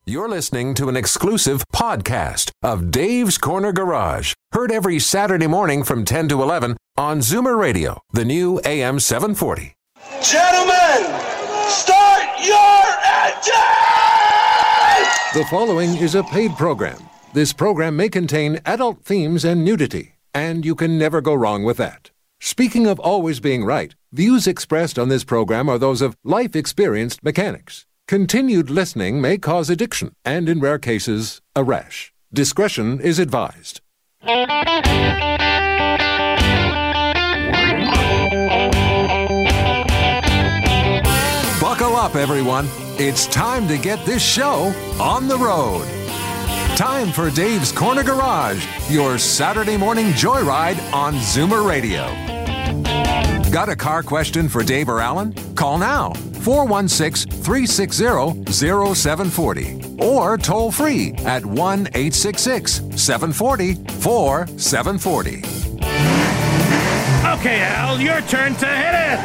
You're listening to an exclusive podcast of Dave's Corner Garage. Heard every Saturday morning from 10 to 11 on Zoomer Radio, the new AM 740. Gentlemen, start your engine! The following is a paid program. This program may contain adult themes and nudity, and you can never go wrong with that. Speaking of always being right, views expressed on this program are those of life-experienced mechanics. Continued listening may cause addiction and, in rare cases, a rash. Discretion is advised. Buckle up, everyone. It's time to get this show on the road. Time for Dave's Corner Garage, your Saturday morning joyride on Zoomer Radio. Got a car question for Dave or Alan? Call now, 416-360-0740. Or toll free at 1-866-740-4740. Okay, Al, your turn to hit it.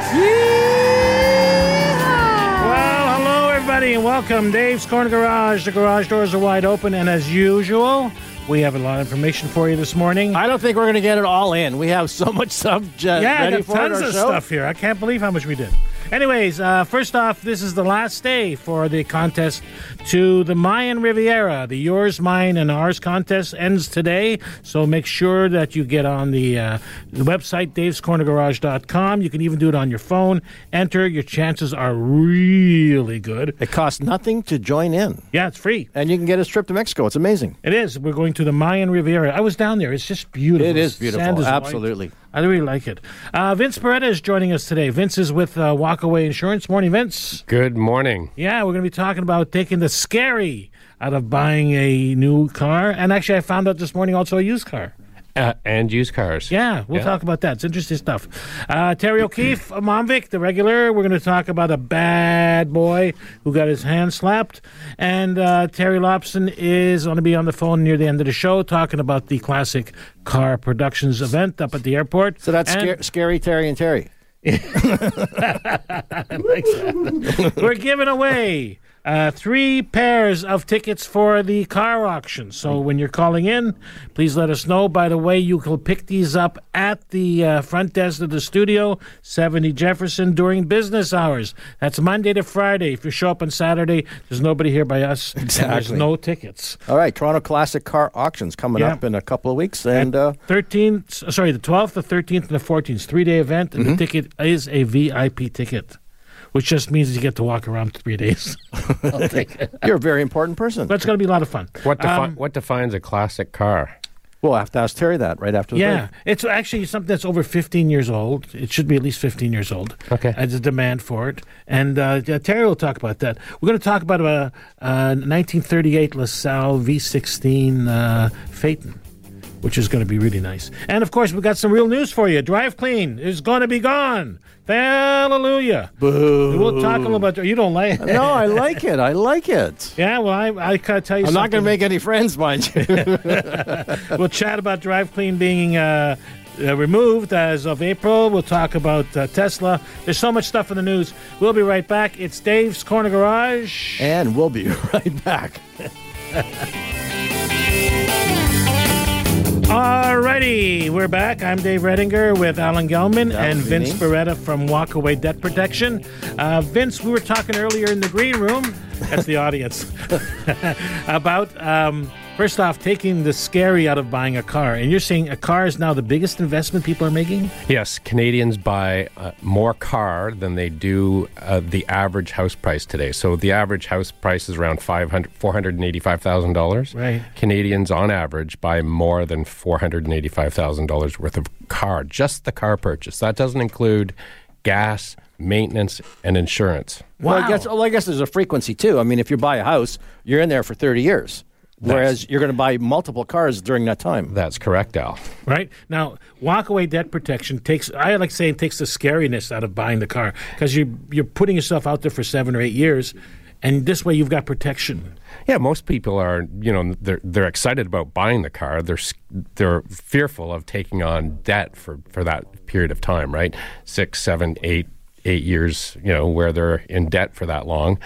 Well, hello, everybody, and welcome. Dave's Corner Garage. The garage doors are wide open, and as usual, we have a lot of information for you this morning. I don't think we're going to get it all in. We have so much stuff ready for tons our of show. Stuff here. I can't believe how much we did. Anyways, first off, this is the last day for the contest to the Mayan Riviera. The Yours, Mine, and Ours contest ends today, so make sure that you get on the website, davescornergarage.com. You can even do it on your phone. Enter. Your chances are really good. It costs nothing to join in. Yeah, it's free. And you can get a trip to Mexico. It's amazing. It is. We're going to the Mayan Riviera. I was down there. It's just beautiful. It is beautiful. Sand is Absolutely. white. I really like it. Vince Beretta is joining us today. Vince is with Walkaway Insurance. Morning, Vince. Good morning. Yeah, we're going to be talking about taking the scary out of buying a new car. And actually, I found out this morning also a used car. And used cars. Yeah, we'll talk about that. It's interesting stuff. Terry O'Keefe, Momvik, the regular. We're going to talk about a bad boy who got his hand slapped. And Terry Lobson is going to be on the phone near the end of the show talking about the classic car productions event up at the airport. So that's Scary Terry and Terry. I like that. We're giving away 3 pairs of tickets for the car auction. So when you're calling in, please let us know. By the way, you can pick these up at the front desk of the studio, 70 Jefferson, during business hours. That's Monday to Friday. If you show up on Saturday, there's nobody here by us. Exactly. And there's no tickets. All right, Toronto Classic Car Auctions coming up in a couple of weeks. And the 12th, the 13th, and the 14th. It's a 3-day event, and the ticket is a VIP ticket, which just means you get to walk around 3 days. I'll take it. You're a very important person. But it's going to be a lot of fun. What defines a classic car? We'll have to ask Terry that right after the break. It's actually something that's over 15 years old. It should be at least 15 years old. Okay. There's a demand for it. And Terry will talk about that. We're going to talk about a 1938 LaSalle V16 Phaeton, which is going to be really nice. And, of course, we've got some real news for you. Drive Clean is going to be gone. Hallelujah. Boo. We'll talk a little about... You don't like it? No, I like it. I like it. Yeah, well, I gotta tell you I'm something. not going to make any friends, mind you. We'll chat about Drive Clean being removed as of April. We'll talk about Tesla. There's so much stuff in the news. We'll be right back. It's Dave's Corner Garage. And we'll be right back. Alrighty, we're back. I'm Dave Redinger with Alan Gelman and Vince Beretta from Walkaway Debt Protection. Vince, we were talking earlier in the green room, that's the audience, about, first off, taking the scary out of buying a car. And you're saying a car is now the biggest investment people are making? Yes, Canadians buy more car than they do the average house price today. So the average house price is around $485,000. Right. Canadians, on average, buy more than $485,000 worth of car, just the car purchase. That doesn't include gas, maintenance, and insurance. Wow. Well, I guess there's a frequency, too. I mean, if you buy a house, you're in there for 30 years. Whereas you're going to buy multiple cars during that time. That's correct, Al. Right. Now, Walkaway Debt Protection takes, I like saying, takes the scariness out of buying the car, because you're putting yourself out there for 7 or 8 years, and this way you've got protection. Yeah, most people are, they're excited about buying the car. They're fearful of taking on debt for that period of time, right? 6, 7, 8 years, where they're in debt for that long.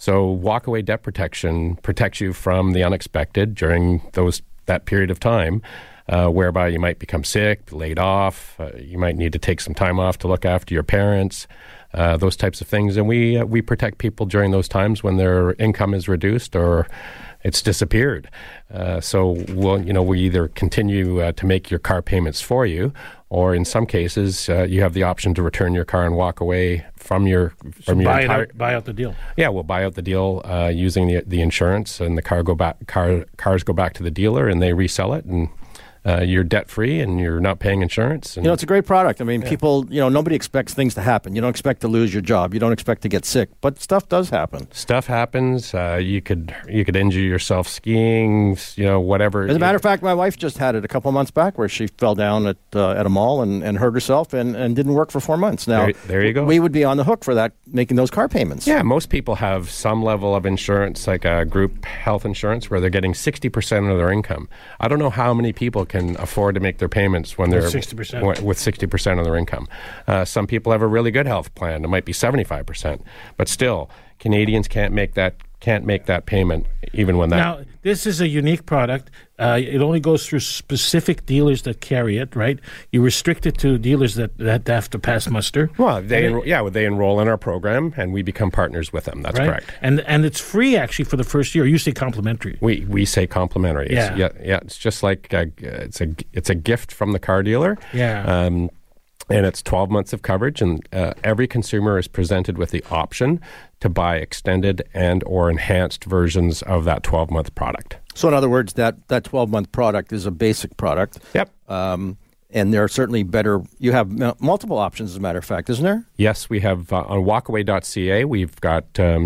So walkaway debt protection protects you from the unexpected during that period of time, whereby you might become sick, laid off, you might need to take some time off to look after your parents, those types of things. And we protect people during those times when their income is reduced or it's disappeared. So we either continue to make your car payments for you, or in some cases, you have the option to return your car and walk away from your buy out the deal. Yeah, we'll buy out the deal using the insurance, and the cars go back to the dealer, and they resell it, and you're debt-free and you're not paying insurance. And it's a great product. I mean, people, nobody expects things to happen. You don't expect to lose your job. You don't expect to get sick. But stuff does happen. Stuff happens. You could injure yourself skiing, whatever. As a matter of fact, my wife just had it a couple of months back where she fell down at a mall and hurt herself and didn't work for 4 months. Now, there you go. We would be on the hook for that, making those car payments. Yeah, most people have some level of insurance, like a group health insurance, where they're getting 60% of their income. I don't know how many people can afford to make their payments when they're 60%. With 60% of their income. Some people have a really good health plan. It might be 75%, but still, Canadians can't make that payment even when that. Now, this is a unique product. It only goes through specific dealers that carry it, right? You restrict it to dealers that have to pass muster. Well, they enroll in our program, and we become partners with them. That's right? correct. And it's free, actually, for the first year. You say complimentary. We say complimentary. Yeah. It's just like it's a gift from the car dealer. Yeah. And it's 12 months of coverage, and every consumer is presented with the option to buy extended and or enhanced versions of that 12-month product. So in other words, that 12-month product is a basic product. Yep. And there are certainly better. You have multiple options, as a matter of fact, isn't there? Yes, we have on walkaway.ca. We've got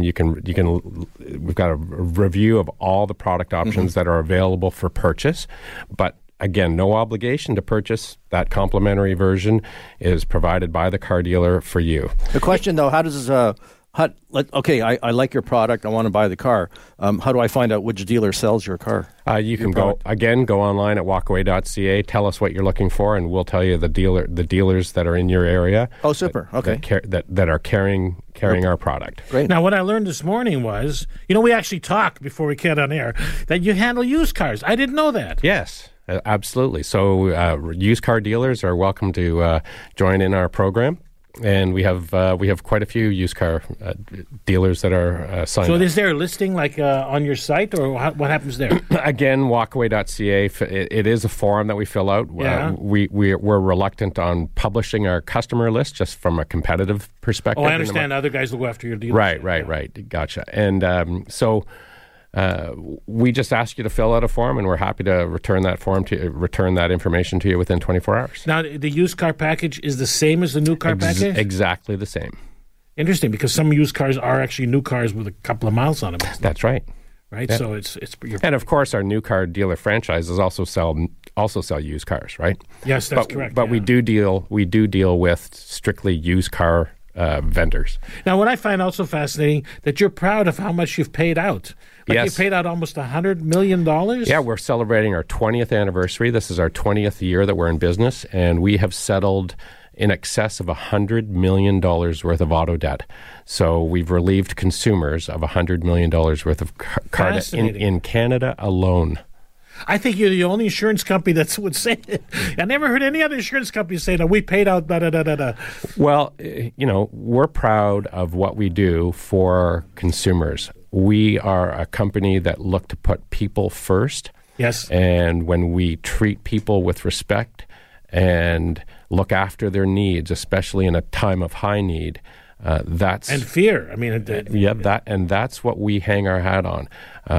we've got a review of all the product options that are available for purchase, but. Again, no obligation to purchase. That complimentary version is provided by the car dealer for you. The question, though, how does I like your product. I want to buy the car. How do I find out which dealer sells your car? You can go online at walkaway.ca. Tell us what you're looking for, and we'll tell you the dealers that are in your area. Oh, super. Okay. That are carrying our product. Great. Now, what I learned this morning was, we actually talked before we get on air that you handle used cars. I didn't know that. Yes. Absolutely. So used car dealers are welcome to join in our program, and we have quite a few used car dealers that are signed up. So is there a listing on your site, or what happens there? Again, walkaway.ca. It is a form that we fill out. Yeah. We're reluctant on publishing our customer list just from a competitive perspective. Oh, I understand. Other guys will go after your dealers. Right. Gotcha. And so. We just ask you to fill out a form, and we're happy to return that information to you within 24 hours. Now, the used car package is the same as the new car package? Exactly the same. Interesting, because some used cars are actually new cars with a couple of miles on them. That's right. Right, yeah. So it's and of course our new car dealer franchises also sell used cars, right? Yes, that's correct. But we do deal with strictly used car vendors. Now, what I find also fascinating, that you're proud of how much you've paid out. Yes. You paid out almost $100 million? Yeah, we're celebrating our 20th anniversary. This is our 20th year that we're in business, and we have settled in excess of $100 million worth of auto debt. So we've relieved consumers of $100 million worth of car debt in Canada alone. I think you're the only insurance company that would say it. I never heard any other insurance company say that we paid out da-da-da-da-da. Well, we're proud of what we do for consumers. We are a company that look to put people first. Yes. And when we treat people with respect and look after their needs, especially in a time of high need, that's and fear. I mean, that's what we hang our hat on.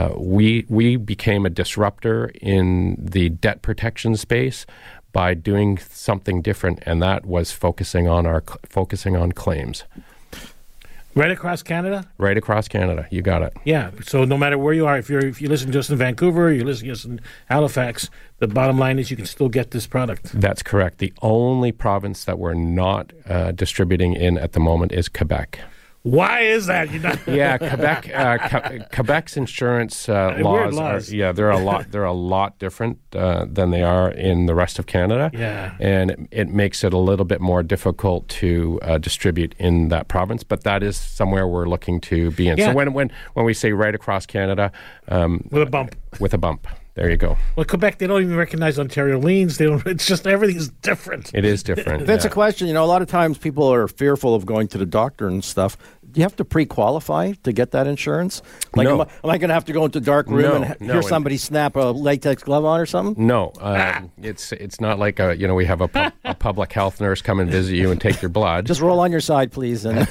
We became a disruptor in the debt protection space by doing something different, and that was focusing on claims. Right across Canada? Right across Canada. You got it. Yeah. So no matter where you are, if you listen just in Vancouver, you listen just in Halifax, the bottom line is you can still get this product. That's correct. The only province that we're not distributing in at the moment is Quebec. Why is that? Yeah, Quebec's insurance laws are they're a lot different than they are in the rest of Canada. Yeah, and it makes it a little bit more difficult to distribute in that province. But that is somewhere we're looking to be in. Yeah. So when we say right across Canada, with a bump. There you go. Well, Quebec, they don't even recognize Ontario liens. They don't. It's just everything's different. It is different. That's a question. A lot of times people are fearful of going to the doctor and stuff. Do you have to pre-qualify to get that insurance? Like, No. am I going to have to go into a dark room and hear somebody snap a latex glove on or something? No, it's not like we have a public health nurse come and visit you and take your blood. Just roll on your side, please. And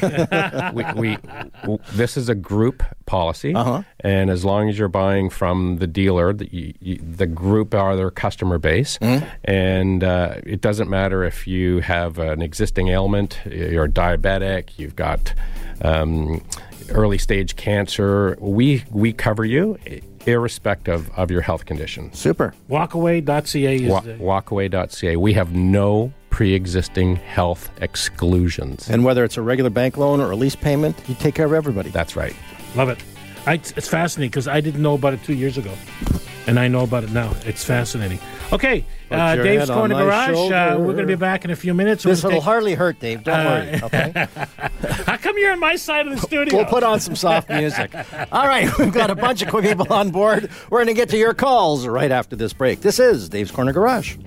this is a group policy, and as long as you're buying from the dealer, the group are their customer base, and it doesn't matter if you have an existing ailment, you're diabetic, you've got early stage cancer. We cover you irrespective of your health condition. Super. Walkaway.ca is Walkaway.ca. We have no pre-existing health exclusions. And whether it's a regular bank loan or a lease payment, you take care of everybody. That's right. Love it. It's fascinating because I didn't know about it 2 years ago, and I know about it now. It's fascinating. Okay, Dave's Corner Garage. We're going to be back in a few minutes. This will hardly hurt, Dave. Don't worry. Okay. How come you're on my side of the studio? We'll put on some soft music. All right, we've got a bunch of people on board. We're going to get to your calls right after this break. This is Dave's Corner Garage.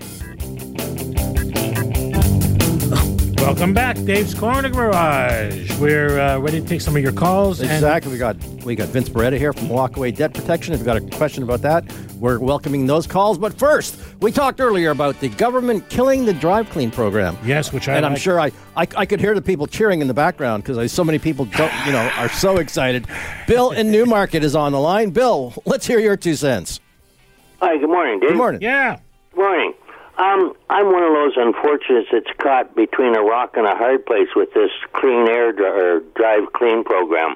Welcome back, Dave's Corner Garage. We're ready to take some of your calls. Exactly. We got Vince Beretta here from Walkaway Debt Protection. If you've got a question about that, we're welcoming those calls. But first, we talked earlier about the government killing the Drive Clean program. Yes, which I'm sure I could hear the people cheering in the background because so many people are so excited. Bill in Newmarket is on the line. Bill, let's hear your 2 cents. Hi, good morning, Dave. Good morning. Yeah. Good morning. I'm one of those unfortunates that's caught between a rock and a hard place with this clean air or Drive Clean program.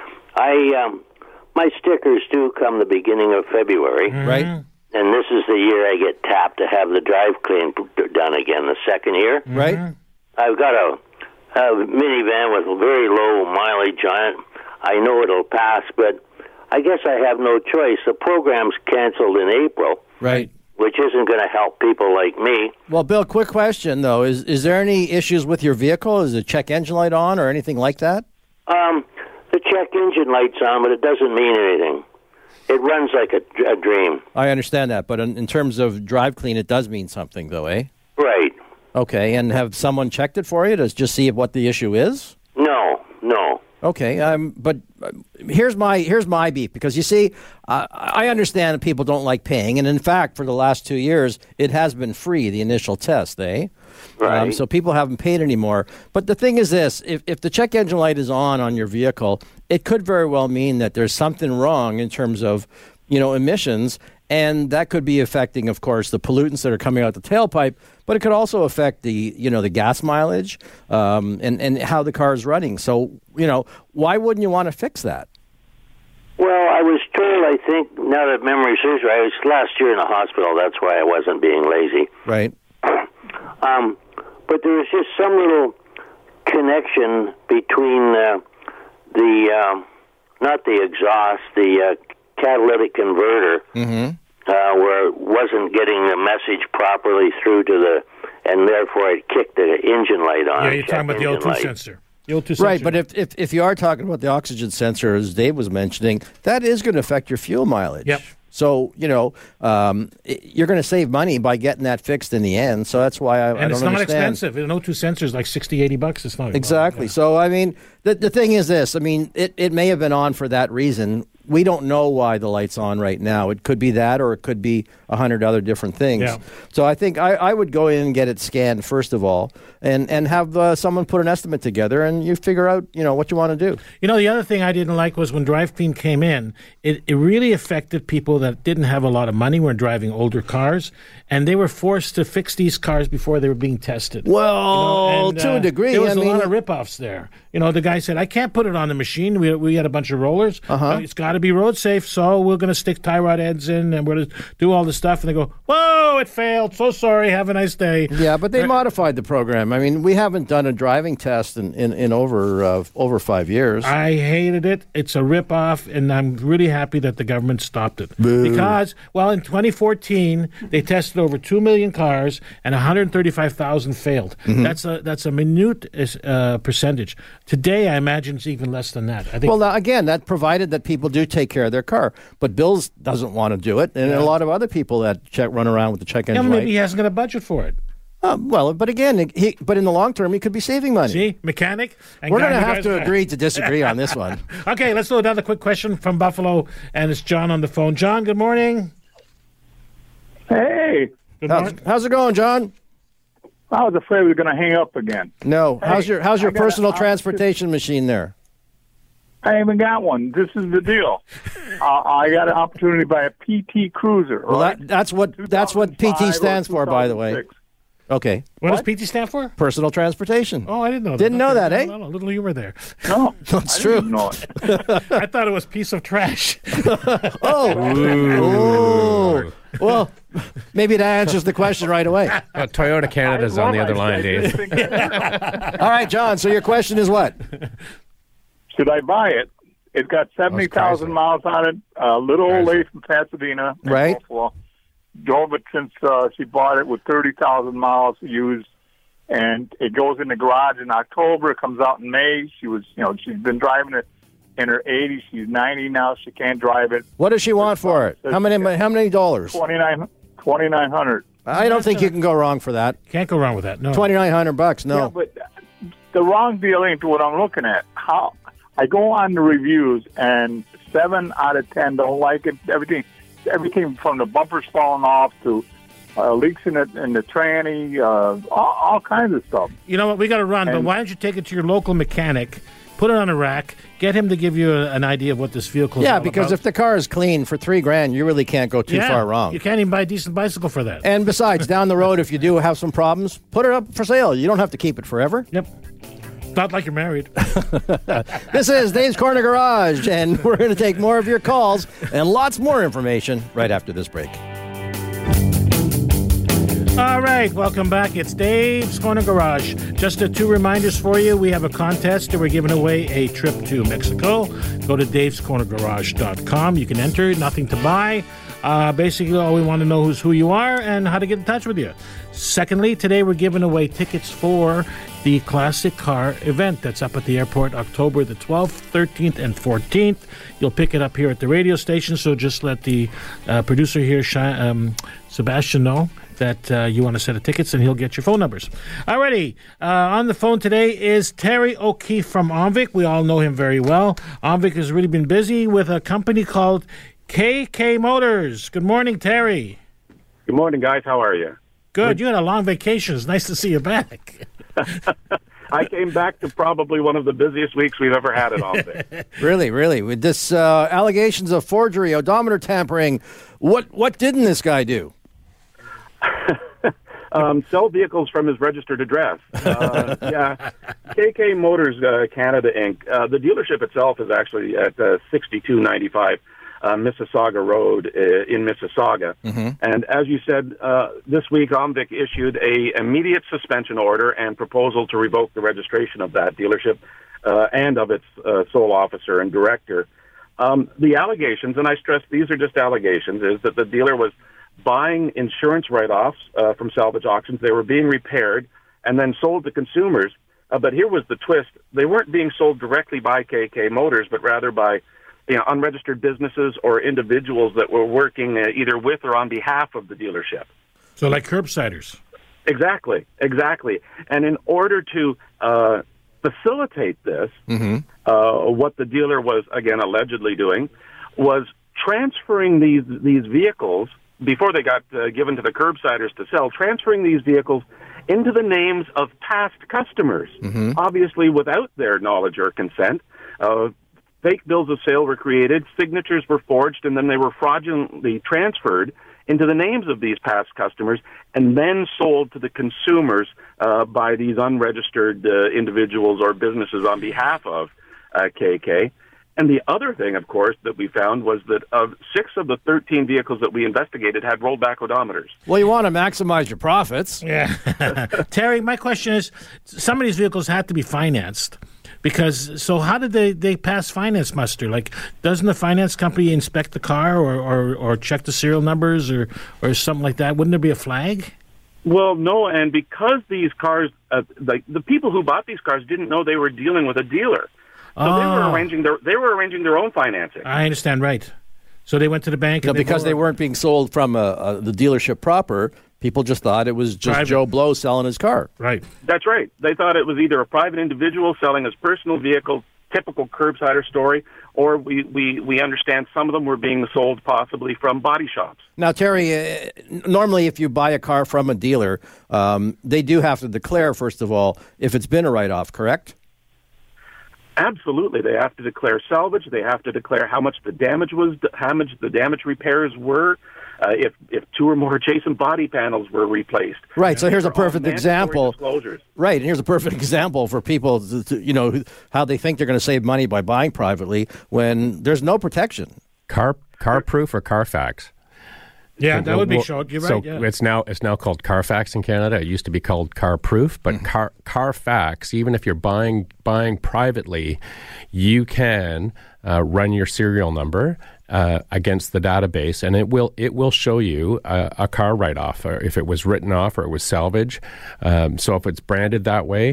My stickers do come the beginning of February, right? And this is the year I get tapped to have the Drive Clean done again. The second year, right? I've got a minivan with a very low mileage on it. I know it'll pass, but I guess I have no choice. The program's canceled in April, right? Which isn't going to help people like me. Well, Bill, quick question, though. Is there any issues with your vehicle? Is the check engine light on or anything like that? The check engine light's on, but it doesn't mean anything. It runs like a dream. I understand that, but in terms of Drive Clean, it does mean something, though, eh? Right. Okay, and have someone checked it for you to just see what the issue is? No. Okay, but here's my beef, because you see, I understand that people don't like paying, and in fact, for the last 2 years, it has been free, the initial test, eh? Right. So people haven't paid anymore. But the thing is this, if the check engine light is on your vehicle, it could very well mean that there's something wrong in terms of, emissions, and that could be affecting, of course, the pollutants that are coming out the tailpipe, but it could also affect the gas mileage and how the car is running. So, why wouldn't you want to fix that? Well, I was told, I think, now that memory serves right, I was last year in the hospital. That's why I wasn't being lazy. Right. But there was just some little connection between not the exhaust, the catalytic converter, where it wasn't getting the message properly through to and therefore it kicked the engine light on. Yeah, you're talking about the O2 sensor. The O2 sensor. Right, but if you are talking about the oxygen sensor, as Dave was mentioning, that is going to affect your fuel mileage. Yep. So, you're going to save money by getting that fixed in the end. So that's why I don't understand. And it's not expensive. An O2 sensor is like $60-$80. It's not exactly. Yeah. So, I mean, the thing is this. I mean, it may have been on for that reason. We don't know why the light's on right now. It could be that, or it could be 100 other different things. Yeah. So I think I would go in and get it scanned first of all, and have someone put an estimate together, and you figure out what you want to do. The other thing I didn't like was when Drive Clean came in, it really affected people that didn't have a lot of money, were driving older cars, and they were forced to fix these cars before they were being tested. Well, to a degree. There was a lot of rip-offs there. The guy said, I can't put it on the machine. We had a bunch of rollers. It's got to to be road safe, so we're going to stick tie rod ends in, and we're going to do all this stuff. And they go, whoa, it failed. So sorry. Have a nice day. Yeah, but they modified the program. I mean, we haven't done a driving test in over 5 years. I hated it. It's a ripoff, and I'm really happy that the government stopped it. Boo. Because, well, in 2014, they tested over 2 million cars, and 135,000 failed. Mm-hmm. That's a minute percentage. Today, I imagine it's even less than that. I think. Well, now, again, that provided that people do take care of their car. But Bill doesn't want to do it, and a lot of other people that run around with the check engine light. Maybe he hasn't got a budget for it. Well, but again, but in the long term, he could be saving money. See, mechanic. And we're going to have to agree to disagree on this one. Okay, let's do another quick question from Buffalo, and it's John on the phone. John, good morning. Hey. Good morning. How's it going, John? I was afraid we were going to hang up again. No. Hey, how's your personal transportation machine there? I haven't got one. This is the deal. I got an opportunity to buy a PT Cruiser. Well, right? that's what PT stands for, by the way. Okay. What does PT stand for? Personal transportation. Oh, I didn't know that. Didn't know that, eh? No, a little humor there. No, That's I true. didn't know it. I thought it was piece of trash. Oh. Well, maybe that answers the question right away. Toyota Canada's on the other line, Dave. All right, John, so your question is what? Should I buy it? It's got 70,000 miles on it. A little old lady from Pasadena. Right. Buffalo. Drove it since she bought it with 30,000 miles used, and it goes in the garage in October. It comes out in May. She's been driving it in her 80s. She's 90 now. She can't drive it. What does she want for it? How many dollars? $2,900. I don't think you can go wrong for that. Can't go wrong with that. No. $2,900, no. Yeah, but the wrong deal ain't what I'm looking at. How I go on the reviews, and 7 out of 10 don't like it. Everything from the bumpers falling off to leaks in the tranny, all kinds of stuff. You know what? We got to run, but why don't you take it to your local mechanic, put it on a rack, get him to give you an idea of what this vehicle is all because about. if the car is clean for $3,000, you really can't go too far wrong. You can't even buy a decent bicycle for that. And besides, down the road, if you do have some problems, put it up for sale. You don't have to keep it forever. Yep. Not like you're married. This is Dave's Corner Garage, and we're going to take more of your calls and lots more information right after this break. All right, welcome back. It's Dave's Corner Garage. Just 2 reminders for you. We have a contest and we're giving away a trip to Mexico. Go to davescornergarage.com. You can enter, nothing to buy. Basically, all we want to know is who you are and how to get in touch with you. Secondly, today we're giving away tickets for the Classic Car event that's up at the airport October the 12th, 13th, and 14th. You'll pick it up here at the radio station, so just let the producer here, Sebastian, know that you want a set of tickets, and he'll get your phone numbers. Alrighty, on the phone today is Terry O'Keefe from Omvik. We all know him very well. Omvik has really been busy with a company called KK Motors. Good morning, Terry. Good morning, guys. How are you? Good. You had a long vacation. It's nice to see you back. I came back to probably one of the busiest weeks we've ever had at Omvik. Really. With this allegations of forgery, odometer tampering, what didn't this guy do? Sell vehicles from his registered address. KK Motors Canada Inc. The dealership itself is actually at 6295 Mississauga Road in Mississauga. Mm-hmm. And as you said, this week Omvik issued a immediate suspension order and proposal to revoke the registration of that dealership and of its sole officer and director. The allegations, and I stress these are just allegations, is that the dealer was buying insurance write-offs from salvage auctions. They were being repaired and then sold to consumers. But here was the twist. They weren't being sold directly by KK Motors, but rather by unregistered businesses or individuals that were working either with or on behalf of the dealership. So like curbsiders. Exactly. And in order to facilitate this, what the dealer was, again, allegedly doing was transferring these vehicles, before they got given to the curbsiders to sell, transferring these vehicles into the names of past customers, obviously without their knowledge or consent. Fake bills of sale were created, signatures were forged, and then they were fraudulently transferred into the names of these past customers and then sold to the consumers by these unregistered individuals or businesses on behalf of KK. And the other thing, of course, that we found was that 6 of the 13 vehicles that we investigated had rollback odometers. Well, you want to maximize your profits. Yeah. Terry, my question is, some of these vehicles had to be financed. So how did they pass finance muster? Like, doesn't the finance company inspect the car or check the serial numbers or something like that? Wouldn't there be a flag? Well, no, and because these cars, like the people who bought these cars didn't know they were dealing with a dealer. So they were arranging their own financing. I understand, right. So they went to the bank. No, because they weren't being sold from the dealership proper. People just thought it was just private. Joe Blow selling his car. Right. That's right. They thought it was either a private individual selling his personal vehicle, typical curbsider story, or we understand some of them were being sold possibly from body shops. Now, Terry, normally if you buy a car from a dealer, they do have to declare, first of all, if it's been a write-off, correct? Absolutely. They have to declare salvage. They have to declare how much the damage was, how much the damage repairs were, if 2 or more adjacent body panels were replaced. Right. So here's a perfect example. Right. And here's a perfect example for people to how they think they're going to save money by buying privately when there's no protection. CarProof or Carfax? Yeah, that would be short. You're right. So it's now called Carfax in Canada. It used to be called CarProof, but Carfax, even if you're buying privately, you can run your serial number against the database, and it will show you a car write-off, or if it was written off or it was salvage. So if it's branded that way,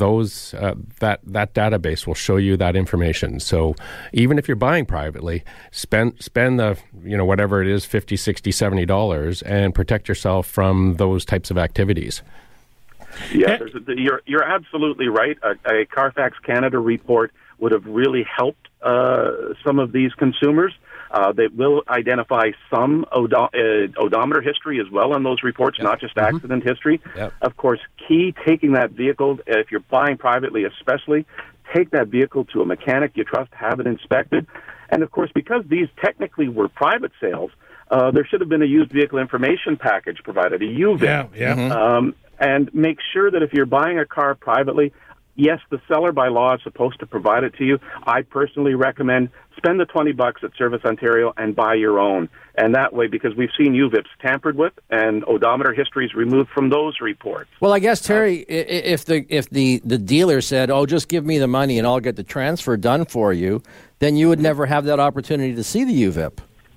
that database will show you that information. So even if you're buying privately, spend the whatever it is, $50, $60, $70, and protect yourself from those types of activities. Yeah, you're absolutely right. A Carfax Canada report would have really helped some of these consumers. They will identify some odometer history as well on those reports, not just accident history. Yep. Of course, taking that vehicle, if you're buying privately especially, take that vehicle to a mechanic you trust, have it inspected. And of course, because these technically were private sales, there should have been a used vehicle information package provided, a UVIP. Yeah. And make sure that if you're buying a car privately, yes, the seller by law is supposed to provide it to you. I personally recommend spend the $20 at Service Ontario and buy your own. And that way, because we've seen UVIPs tampered with and odometer histories removed from those reports. Well, I guess, Terry, if the dealer said, "Oh, just give me the money and I'll get the transfer done for you," then you would never have that opportunity to see the UVIP.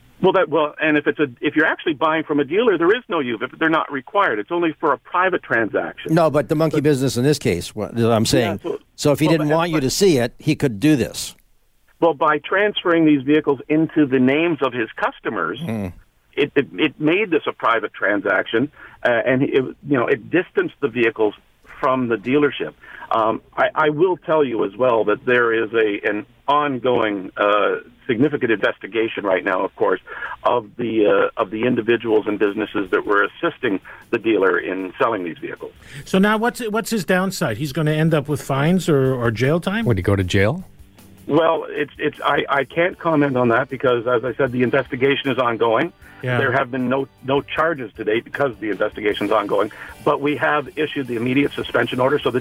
And if you're actually buying from a dealer, there is no UVIP. They're not required. It's only for a private transaction. No, but the monkey business in this case, what I'm saying. Yeah, so if he didn't want you to see it, he could do this. Well, by transferring these vehicles into the names of his customers, it made this a private transaction, and it distanced the vehicles from the dealership. I will tell you as well that there is an ongoing significant investigation right now, of course, of the individuals and businesses that were assisting the dealer in selling these vehicles. So now, what's his downside? He's going to end up with fines or jail time? Would he go to jail? Well, I can't comment on that because, as I said, the investigation is ongoing. Yeah. There have been no charges to date because the investigation is ongoing. But we have issued the immediate suspension order, so the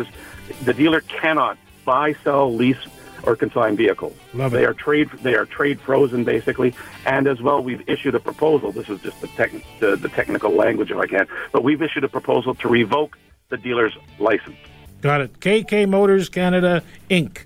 dealer cannot buy, sell, lease, or consign vehicles. Love it. They are trade frozen basically, and as well we've issued a proposal. This is just the technical language if I can, but we've issued a proposal to revoke the dealer's license. Got it. KK Motors Canada Inc.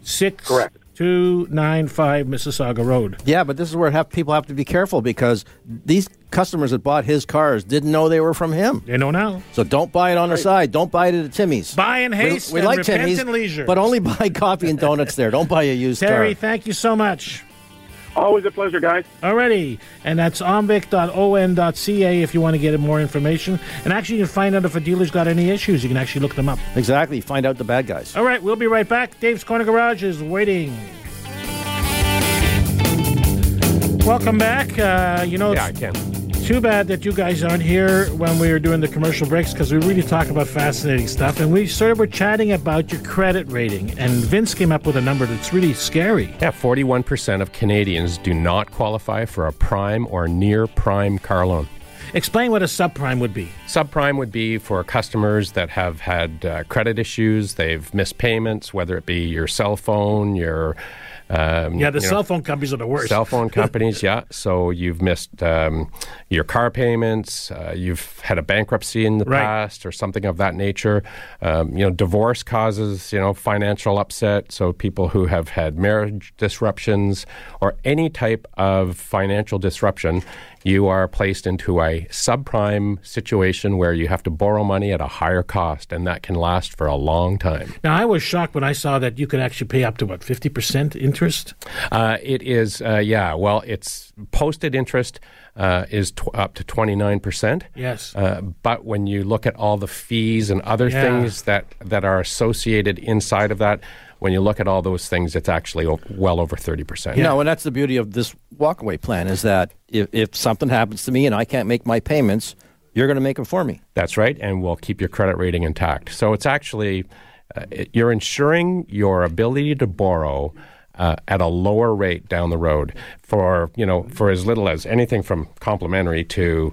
6295 Mississauga Road. Yeah, but this is where people have to be careful because these customers that bought his cars didn't know they were from him. They know now. So don't buy it on the side. Don't buy it at Timmy's. Buy in haste we and like repent Timmy's, in leisure. but only buy coffee and donuts there. Don't buy a used car. Terry, thank you so much. Always a pleasure, guys. Alrighty, and that's omvic.on.ca if you want to get more information. And actually, you can find out if a dealer's got any issues. You can actually look them up. Exactly. Find out the bad guys. All right, we'll be right back. Dave's Corner Garage is waiting. Welcome back. Yeah, I can. Too bad that you guys aren't here when we were doing the commercial breaks because we really talk about fascinating stuff. And we sort of were chatting about your credit rating. And Vince came up with a number that's really scary. Yeah, 41% of Canadians do not qualify for a prime or near prime car loan. Explain what a subprime would be. Subprime would be for customers that have had credit issues. They've missed payments, whether it be your cell phone, your The cell phone companies are the worst. Cell phone companies, yeah. So you've missed your car payments. You've had a bankruptcy in the past or something of that nature. Divorce causes, financial upset. So people who have had marriage disruptions or any type of financial disruption, you are placed into a subprime situation where you have to borrow money at a higher cost, and that can last for a long time. Now, I was shocked when I saw that you could actually pay up to, 50% interest? It is, well, it's posted interest is up to 29%. Yes. But when you look at all the fees and other things that are associated inside of that, when you look at all those things, it's actually well over 30%. And that's the beauty of this walkaway plan is that if something happens to me and I can't make my payments, you're going to make them for me. That's right, and we'll keep your credit rating intact. So it's actually, you're ensuring your ability to borrow at a lower rate down the road for as little as anything from complimentary to,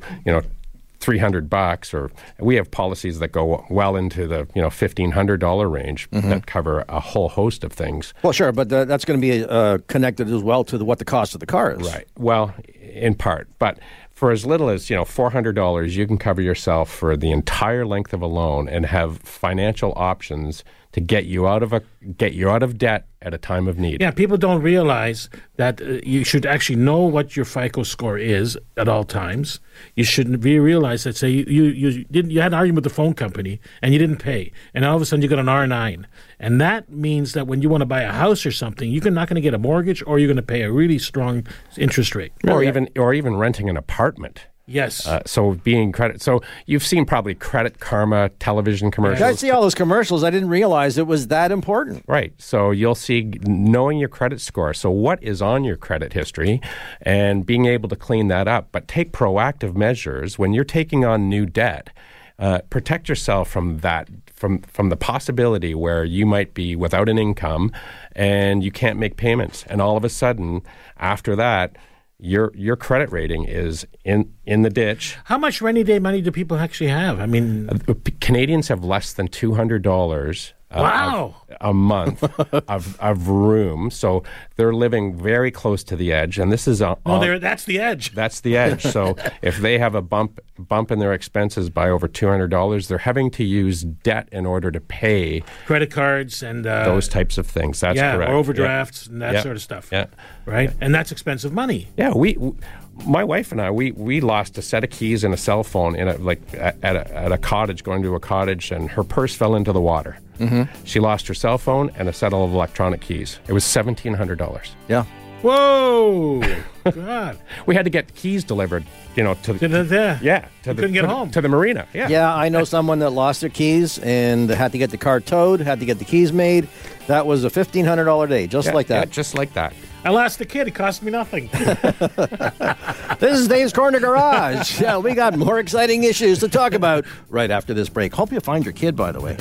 $300, or we have policies that go well into the $1,500 range that cover a whole host of things. Well, sure, but that's going to be connected as well to what the cost of the car is. Right. Well, in part, but for as little as $400, you can cover yourself for the entire length of a loan and have financial options to get you out of debt at a time of need. Yeah, people don't realize that you should actually know what your FICO score is at all times. You shouldn't realize that, say, you had an argument with the phone company and you didn't pay, and all of a sudden you got an R9. And that means that when you want to buy a house or something, you're not going to get a mortgage, or you're going to pay a really strong interest rate. Or even renting an apartment. Yes. So you've seen probably Credit Karma television commercials. I see all those commercials. I didn't realize it was that important. Right. So you'll see knowing your credit score. So what is on your credit history and being able to clean that up. But take proactive measures when you're taking on new debt. Protect yourself from that, from the possibility where you might be without an income and you can't make payments. And all of a sudden, after that, your credit rating is in the ditch. How much rainy day money do people actually have? I mean, Canadians have less than $200 a month of room, so they're living very close to the edge. And this is that's the edge. That's the edge. So if they have a bump in their expenses by over $200, they're having to use debt in order to pay credit cards and those types of things. That's correct. Or overdrafts and that sort of stuff. Yeah, right. And that's expensive money. Yeah, my wife and I, we lost a set of keys and a cell phone at a cottage, going to a cottage, and her purse fell into the water. Mm-hmm. She lost her cell phone and a set of electronic keys. It was $1,700. Yeah. Whoa! God. We had to get keys delivered, to couldn't get home to the marina. Yeah. Yeah, I know someone that lost their keys and had to get the car towed, had to get the keys made. That was a $1,500 day, just like that. Yeah, just like that. I lost the kid. It cost me nothing. This is Dave's Corner Garage. Yeah, we got more exciting issues to talk about right after this break. Hope you find your kid, by the way.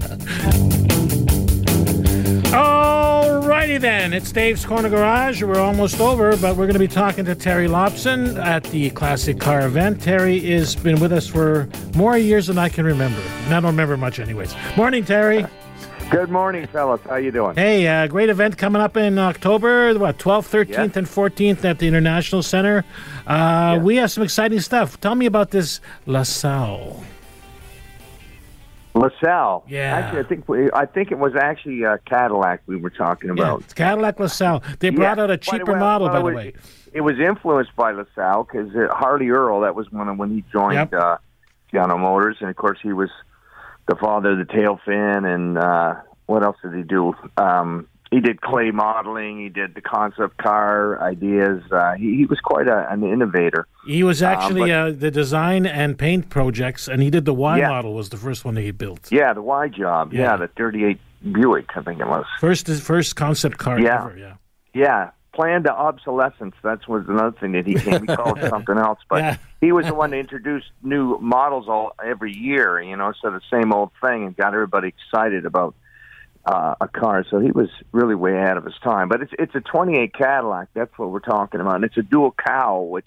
Alrighty then. It's Dave's Corner Garage. We're almost over, but we're going to be talking to Terry Lobson at the Classic Car event. Terry has been with us for more years than I can remember. And I don't remember much anyways. Morning, Terry. Good morning, fellas. How you doing? Hey, great event coming up in October, 12th, 13th, and 14th at the International Center. We have some exciting stuff. Tell me about this LaSalle. LaSalle. Yeah. Actually, I think it was actually Cadillac we were talking about. Yeah, it's Cadillac LaSalle. They brought out a cheaper model, by the way. It was influenced by LaSalle because Harley Earl, that was when he joined General Motors, and of course he was the father of the tail fin, and what else did he do? He did clay modeling. He did the concept car ideas. He was quite an innovator. He was actually the design and paint projects, and he did the Y model was the first one that he built. Yeah, the Y job. Yeah, the 38 Buick, I think it was. First concept car ever, Yeah. Planned to obsolescence. That was another thing that he came. He called it something else, but he was the one to introduce new models every year. So the same old thing, and got everybody excited about a car. So he was really way ahead of his time. But it's a 28 Cadillac. That's what we're talking about, and it's a dual cowl, which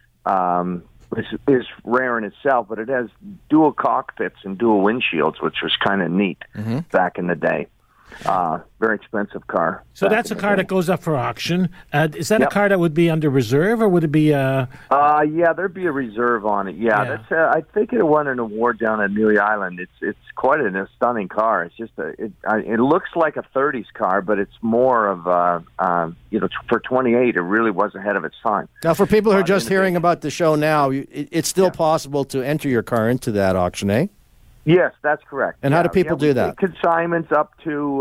is rare in itself. But it has dual cockpits and dual windshields, which was kind of neat back in the day. Very expensive car. So that's a car that goes up for auction. Is that a car that would be under reserve, or would it be? Yeah, there'd be a reserve on it. Yeah. That's. I think it won an award down at Amelia Island. It's quite a stunning car. It's just it looks like a '30s car, but it's more of for 28, it really was ahead of its time. Now, for people who are just hearing about the show now, it's still possible to enter your car into that auction, eh? Yes, that's correct. And how do people do that? Consignments up to,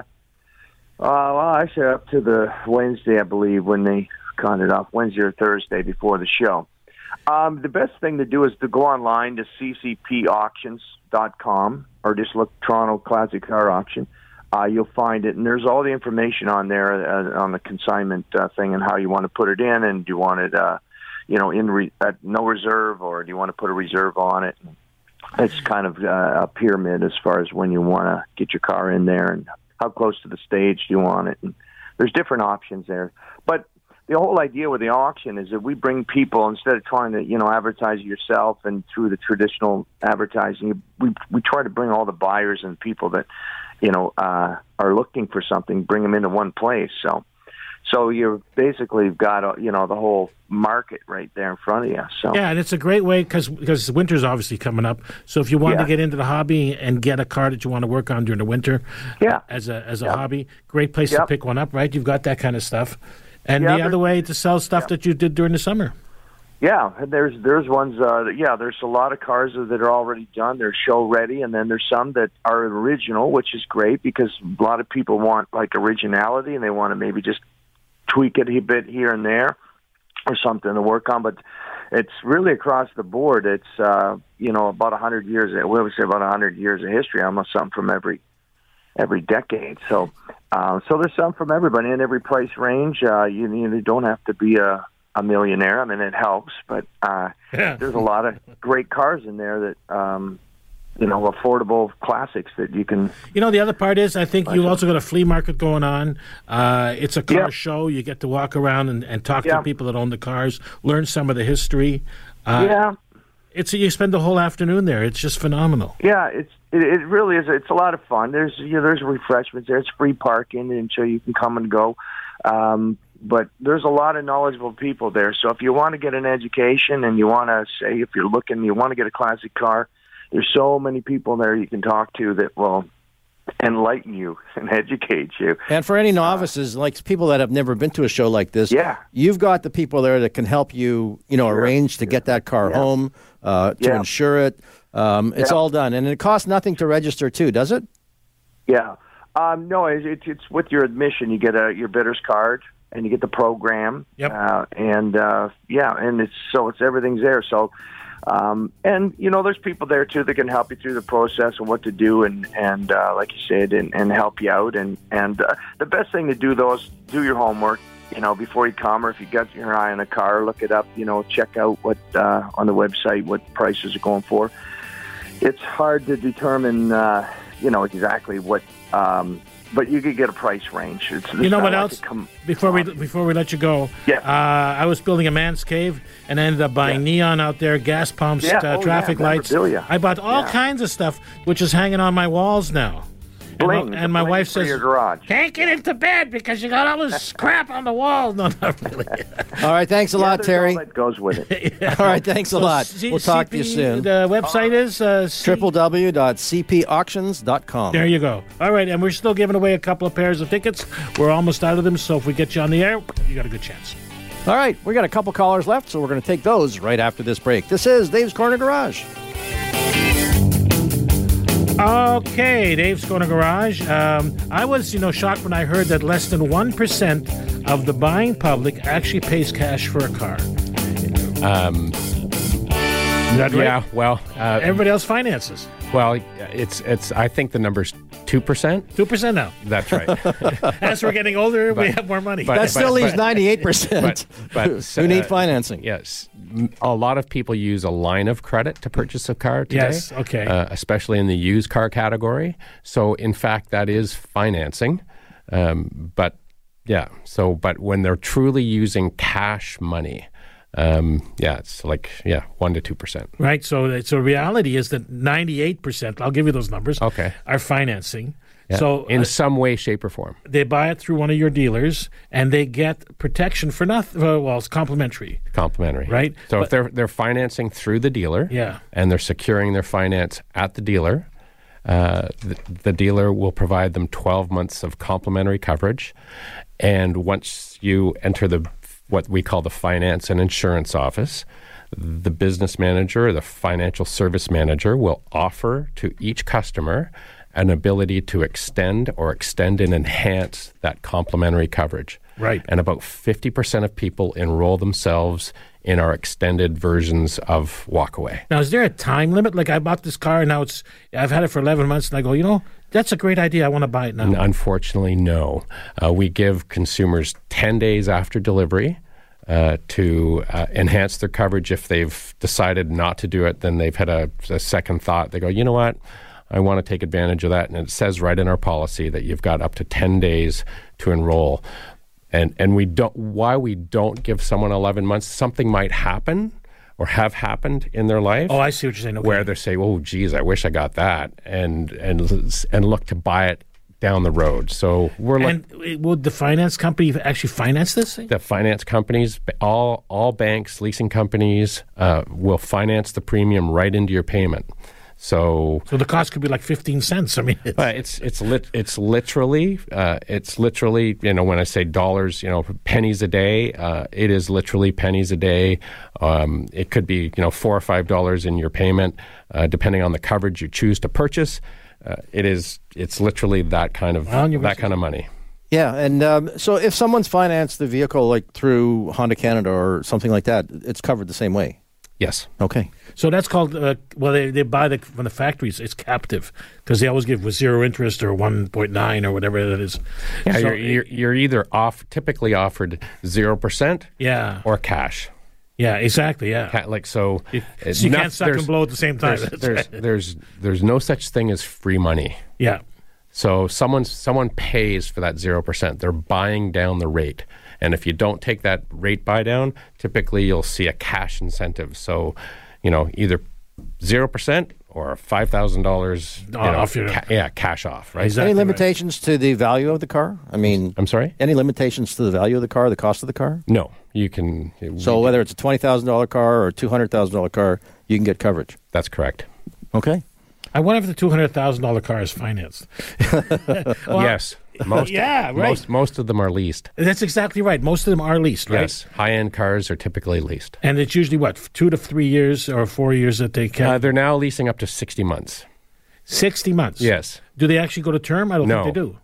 actually up to the Wednesday, I believe, when they cut it off, Wednesday or Thursday before the show. The best thing to do is to go online to ccpauctions.com or just look Toronto Classic Car Auction. You'll find it, and there's all the information on there on the consignment thing and how you want to put it in, and do you want it, at no reserve, or do you want to put a reserve on it? It's kind of a pyramid as far as when you want to get your car in there and how close to the stage do you want it. And there's different options there. But the whole idea with the auction is that we bring people, instead of trying to, advertise yourself and through the traditional advertising, we try to bring all the buyers and people that, are looking for something, bring them into one place. So you've basically got, the whole market right there in front of you. So yeah, and it's a great way because winter's obviously coming up. So if you want to get into the hobby and get a car that you want to work on during the winter, as a hobby, great place to pick one up, right? You've got that kind of stuff. And the other way to sell stuff that you did during the summer. Yeah, there's ones. There's a lot of cars that are already done. They're show ready, and then there's some that are original, which is great because a lot of people want like originality and they want to maybe just tweak it a bit here and there or something to work on. But it's really across the board. It's about 100 years. We would say about 100 years of history. Almost something from every decade. So there's some from everybody in every price range. You don't have to be a millionaire. I mean, it helps, but there's a lot of great cars in there that, affordable classics that you can. The other part is, I think you've also got a flea market going on. It's a car show. You get to walk around and talk to people that own the cars, learn some of the history. You spend the whole afternoon there. It's just phenomenal. Yeah, it really is. It's a lot of fun. There's refreshments there. It's free parking, and so you can come and go. But there's a lot of knowledgeable people there. So if you want to get an education and you want to say, if you're looking, you want to get a classic car, there's so many people there you can talk to that will enlighten you and educate you. And for any novices, like people that have never been to a show like this, you've got the people there that can help you, arrange to get that car home, to insure it. It's all done. And it costs nothing to register too, does it? Yeah. No, it's with your admission. You get your bidder's card. And you get the program, and it's everything's there. So, there's people there too that can help you through the process and what to do, and like you said, and help you out. And the best thing to do though is do your homework. Before you come, or if you got your eye on a car, look it up. Check out what on the website what prices are going for. It's hard to determine, exactly what. But you could get a price range. You know what else? Before we let you go, I was building a man's cave and I ended up buying neon out there, gas pumps, traffic lights. I bought all kinds of stuff, which is hanging on my walls now. Bling. And my wife says, your garage. Can't get into bed because you got all this crap on the wall. No, not really. All right, thanks a lot, Terry. All that goes with it. All right, thanks a lot. We'll talk to you soon. The website is www.cpauctions.com. There you go. All right, and we're still giving away a couple of pairs of tickets. We're almost out of them, so if we get you on the air, you got a good chance. All right, we got a couple callers left, so we're going to take those right after this break. This is Dave's Corner Garage. Okay, Dave's Corner Garage. I was, shocked when I heard that less than 1% of the buying public actually pays cash for a car. Is that right? Yeah, well... everybody else finances. Well, it's. I think the number's 2%. 2% now. That's right. As we're getting older, we have more money. That still leaves 98% who need financing. Yes. A lot of people use a line of credit to purchase a car today. Yes, okay. Especially in the used car category. So, in fact, that is financing. But when they're truly using cash money, it's like 1 to 2%. Right. So reality is that 98%. I'll give you those numbers. Okay. Are financing. Yeah. So in some way, shape, or form. they buy it through one of your dealers, and they get protection for nothing. Well, it's complimentary. Complimentary. Right. So if they're financing through the dealer, Yeah. and they're securing their finance at the dealer, the dealer will provide them 12 months of complimentary coverage. And once you enter what we call the finance and insurance office, the business manager or the financial service manager will offer to each customer an ability to extend and enhance that complimentary coverage. Right. And about 50% of people enroll themselves in our extended versions of Walkaway. Now, is there a time limit? Like, I bought this car, and now I've had it for 11 months, and I go, that's a great idea. I want to buy it now. Unfortunately, no. We give consumers 10 days after delivery to enhance their coverage. If they've decided not to do it, then they've had a second thought. They go, you know what? I want to take advantage of that. And it says right in our policy that you've got up to 10 days to enroll. And why we don't give someone 11 months, something might happen or have happened in their life. Oh, I see what you're saying. Okay. Where they say, oh, geez, I wish I got that, and look to buy it down the road. So And would the finance company actually finance this thing? The finance companies, all banks, leasing companies will finance the premium right into your payment. So the cost could be like 15 cents. I mean, it's literally when I say dollars, pennies a day. It is literally pennies a day. It could be $4 or $5 in your payment, depending on the coverage you choose to purchase. It's literally that kind of money. Yeah, and so if someone's financed the vehicle like through Honda Canada or something like that, it's covered the same way. Yes. Okay. So that's called, they buy from the factories. It's captive because they always give with zero interest or 1.9 or whatever it is. Yeah, so you're either typically offered 0% or cash. Yeah, exactly, yeah. So you can't suck and blow at the same time. There's no such thing as free money. Yeah. So someone pays for that 0%. They're buying down the rate. And if you don't take that rate buy down, typically you'll see a cash incentive. So, either 0% or $5,000 off cash off, right? Exactly. Any limitations to the value of the car? I mean, I'm sorry? Any limitations to the value of the car, the cost of the car? No. You can. So whether it's a $20,000 car or a $200,000 car, you can get coverage. That's correct. Okay. I wonder if the $200,000 car is financed. Yes. Most of them are leased. That's exactly right. Most of them are leased, right? Yes. High-end cars are typically leased. And it's usually, 2 to 3 years or 4 years that they can? They're now leasing up to 60 months. 60 months? Yes. Do they actually go to term? I don't think they do.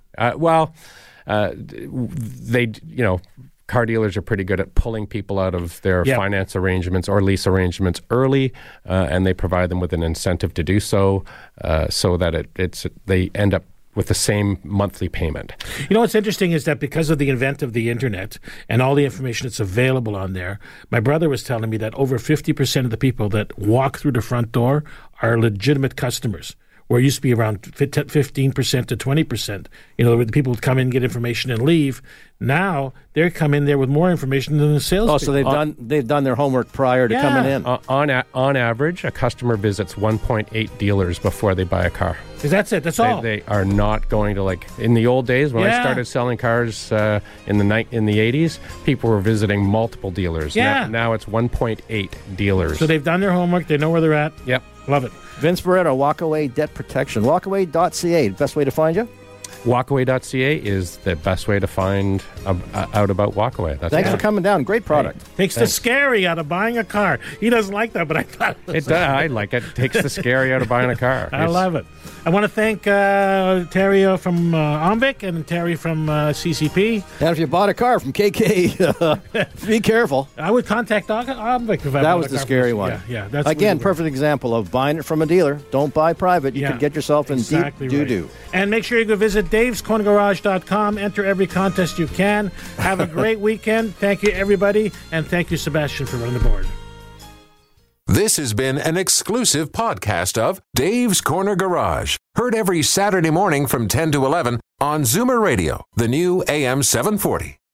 Car dealers are pretty good at pulling people out of their finance arrangements or lease arrangements early, and they provide them with an incentive to do so, so that they end up with the same monthly payment. What's interesting is that because of the advent of the internet and all the information that's available on there, my brother was telling me that over 50% of the people that walk through the front door are legitimate customers, where it used to be around 15% to 20%. The people would come in, get information, and leave. Now they come in there with more information than the sales. Oh, so they've done their homework prior to coming in. On average, a customer visits 1.8 dealers before they buy a car. That's it. That's all. They are not going to in the old days when I started selling cars in the 80s. People were visiting multiple dealers. Yeah. Now it's 1.8 dealers. So they've done their homework. They know where they're at. Yep. Love it. Vince Barretta, Walkaway Debt Protection. Walkaway.ca, best way to find you? Walkaway.ca is the best way to find out about Walkaway. Thanks for coming down. Great product. Takes the scary out of buying a car. He doesn't like that, but I thought it does. I like it. Takes the scary out of buying a car. I love it. I want to thank Terry from Omvik and Terry from CCP. And if you bought a car from KK, be careful. I would contact Omvik if I That was the scary one. Yeah. That's again, perfect example of buying it from a dealer. Don't buy private. You could get yourself in deep doo-doo. And make sure you go visit davescornergarage.com. Enter every contest you can. Have a great weekend. Thank you, everybody. And thank you, Sebastian, for running the board. This has been an exclusive podcast of Dave's Corner Garage. Heard every Saturday morning from 10 to 11 on Zoomer Radio, the new AM 740.